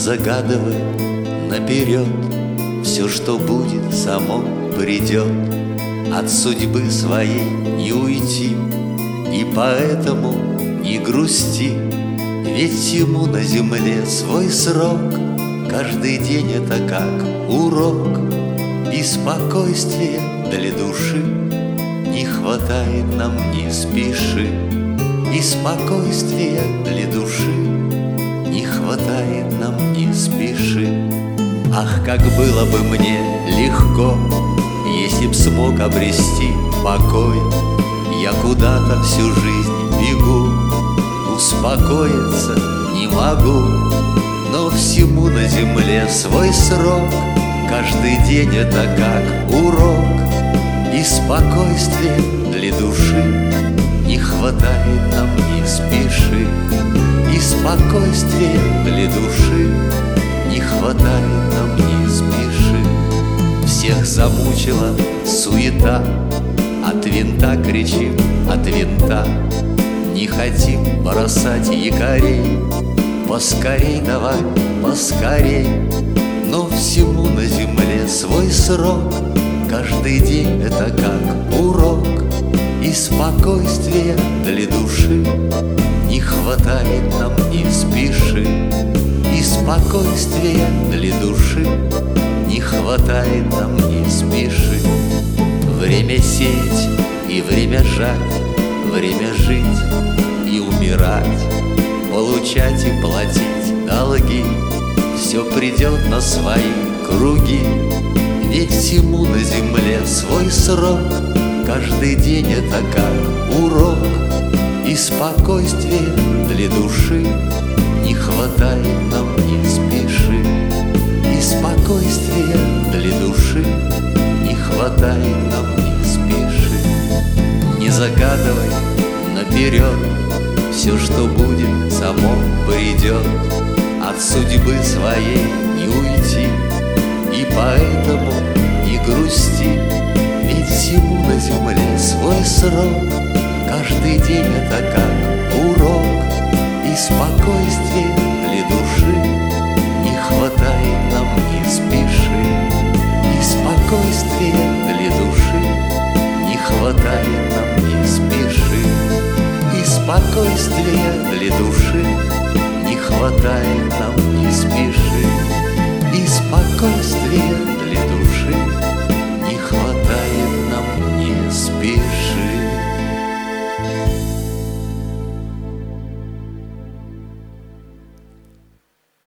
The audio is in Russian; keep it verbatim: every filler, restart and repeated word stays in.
загадывай наперед, все, что будет, само придет. От судьбы своей не уйти, и поэтому не грусти. Ведь всему на земле свой срок, каждый день это как урок. И спокойствия для души не хватает нам, не спеши. И спокойствия для души не хватает нам, не спеши. Ах, как было бы мне легко, если б смог обрести покой. Я куда-то всю жизнь бегу, успокоиться не могу. Но всему на земле свой срок, каждый день это как урок. И спокойствия для души не хватает нам, не спеши. И спокойствия для души не хватает нам, не спеши. Всех замучила суета, от винта кричим, от винта. Не хотим бросать якорей, поскорей давай, поскорей. Но всему на земле свой срок, каждый день это как урок. И спокойствия для души не хватает нам, не спеши. И спокойствия для души не хватает нам, не спеши. Время сеять и время жать, время жить и умирать, получать и платить долги. Все придет на свои круги. Ведь всему на земле свой срок, каждый день это как урок. И спокойствия для души не хватает нам, не спеши. И спокойствия для души не хватает нам, не спеши. Не загадывай наперед, все, что будет, само придет. От судьбы своей не уйти, и поэтому не грусти. Ведь всему на земле свой срок, каждый день это как урок. И спокойствия для души не хватает нам, не спеши. И спокойствия для души не хватает нам, не спеши. И спокойствия для души не хватает нам, не спеши. И спокойствия